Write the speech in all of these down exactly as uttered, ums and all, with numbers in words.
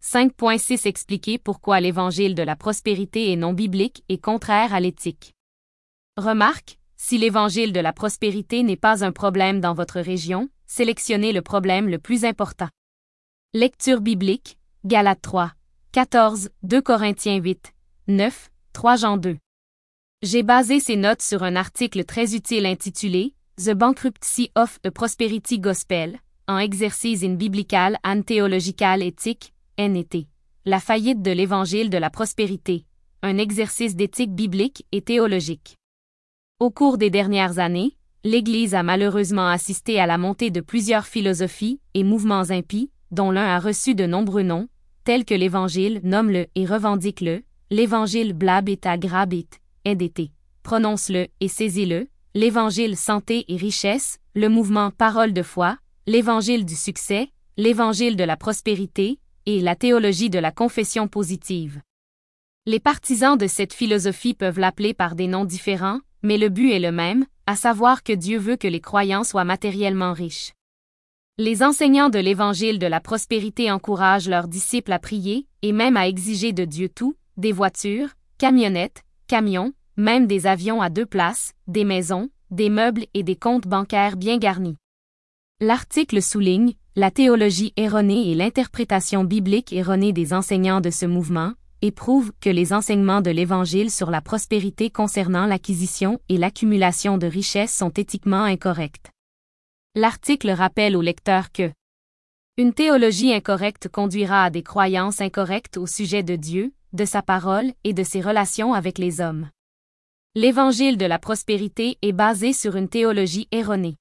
cinq point six Expliquer pourquoi l'évangile de la prospérité est non biblique et contraire à l'éthique. Remarque, si l'évangile de la prospérité n'est pas un problème dans votre région, sélectionnez le problème le plus important. Lecture biblique, Galates trois, quatorze, deux Corinthiens huit, neuf, trois Jean deux. J'ai basé ces notes sur un article très utile intitulé The Bankruptcy of a Prosperity Gospel, en Exercice in Biblical and Theological Ethic, N E T. La faillite de l'évangile de la prospérité, un exercice d'éthique biblique et théologique. Au cours des dernières années, l'Église a malheureusement assisté à la montée de plusieurs philosophies et mouvements impies, dont l'un a reçu de nombreux noms, tels que l'Évangile nomme-le et revendique-le, l'Évangile blabeta grabit, N D T, prononce-le et saisis-le, l'Évangile santé et richesse, le mouvement parole de foi, l'Évangile du succès, l'Évangile de la prospérité, et la théologie de la confession positive. Les partisans de cette philosophie peuvent l'appeler par des noms différents, mais le but est le même, à savoir que Dieu veut que les croyants soient matériellement riches. Les enseignants de l'Évangile de la prospérité encouragent leurs disciples à prier, et même à exiger de Dieu tout, des voitures, camionnettes, camions, même des avions à deux places, des maisons, des meubles et des comptes bancaires bien garnis. L'article souligne la théologie erronée et l'interprétation biblique erronée des enseignants de ce mouvement, et prouve que les enseignements de l'Évangile sur la prospérité concernant l'acquisition et l'accumulation de richesses sont éthiquement incorrects. L'article rappelle au lecteur que une théologie incorrecte conduira à des croyances incorrectes au sujet de Dieu, de sa parole et de ses relations avec les hommes. L'Évangile de la prospérité est basé sur une théologie erronée.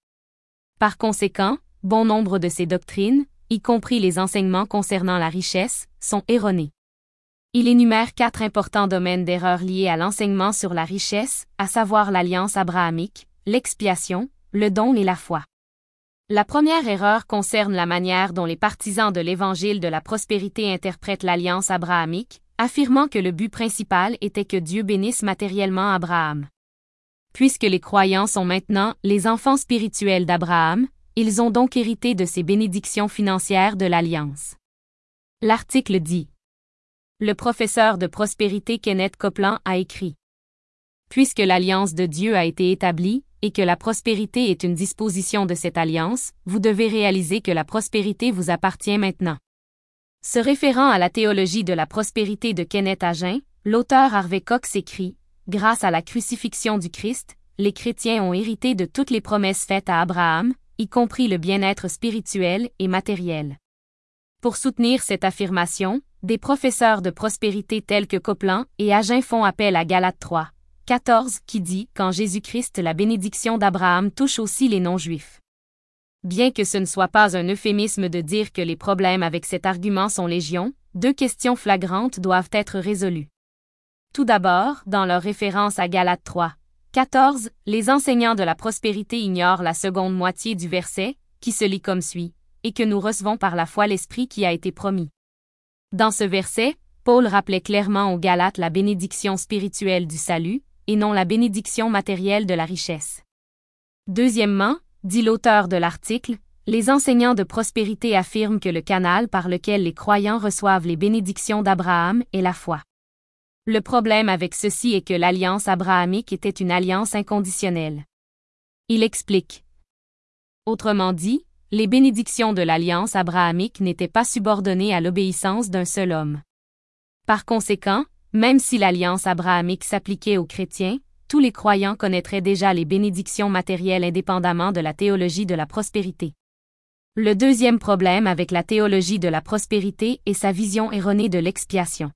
Par conséquent, bon nombre de ces doctrines, y compris les enseignements concernant la richesse, sont erronés. Il énumère quatre importants domaines d'erreur liés à l'enseignement sur la richesse, à savoir l'alliance abrahamique, l'expiation, le don et la foi. La première erreur concerne la manière dont les partisans de l'Évangile de la prospérité interprètent l'alliance abrahamique, affirmant que le but principal était que Dieu bénisse matériellement Abraham. Puisque les croyants sont maintenant les enfants spirituels d'Abraham, ils ont donc hérité de ces bénédictions financières de l'Alliance. L'article dit. Le professeur de prospérité Kenneth Copeland a écrit. Puisque l'Alliance de Dieu a été établie, et que la prospérité est une disposition de cette Alliance, vous devez réaliser que la prospérité vous appartient maintenant. Se référant à la théologie de la prospérité de Kenneth Hagin, l'auteur Harvey Cox écrit « Grâce à la crucifixion du Christ, les chrétiens ont hérité de toutes les promesses faites à Abraham, y compris le bien-être spirituel et matériel. » Pour soutenir cette affirmation, des professeurs de prospérité tels que Copeland et Hagin font appel à Galates trois, quatorze qui dit « Qu'en Jésus-Christ la bénédiction d'Abraham touche aussi les non-juifs. » Bien que ce ne soit pas un euphémisme de dire que les problèmes avec cet argument sont légion, deux questions flagrantes doivent être résolues. Tout d'abord, dans leur référence à Galates trois, quatorze, les enseignants de la prospérité ignorent la seconde moitié du verset, qui se lit comme suit, « Et que nous recevons par la foi l'Esprit qui a été promis. » Dans ce verset, Paul rappelait clairement aux Galates la bénédiction spirituelle du salut, et non la bénédiction matérielle de la richesse. Deuxièmement, dit l'auteur de l'article, les enseignants de prospérité affirment que le canal par lequel les croyants reçoivent les bénédictions d'Abraham est la foi. Le problème avec ceci est que l'alliance abrahamique était une alliance inconditionnelle. Il explique. Autrement dit, les bénédictions de l'alliance abrahamique n'étaient pas subordonnées à l'obéissance d'un seul homme. Par conséquent, même si l'alliance abrahamique s'appliquait aux chrétiens, tous les croyants connaîtraient déjà les bénédictions matérielles indépendamment de la théologie de la prospérité. Le deuxième problème avec la théologie de la prospérité est sa vision erronée de l'expiation.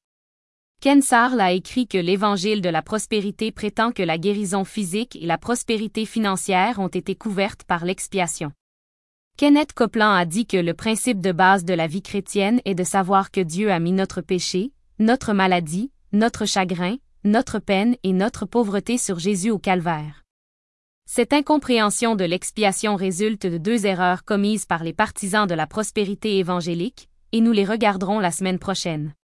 Ken Sarl a écrit que l'Évangile de la prospérité prétend que la guérison physique et la prospérité financière ont été couvertes par l'expiation. Kenneth Copeland a dit que le principe de base de la vie chrétienne est de savoir que Dieu a mis notre péché, notre maladie, notre chagrin, notre peine et notre pauvreté sur Jésus au calvaire. Cette incompréhension de l'expiation résulte de deux erreurs commises par les partisans de la prospérité évangélique, et nous les regarderons la semaine prochaine.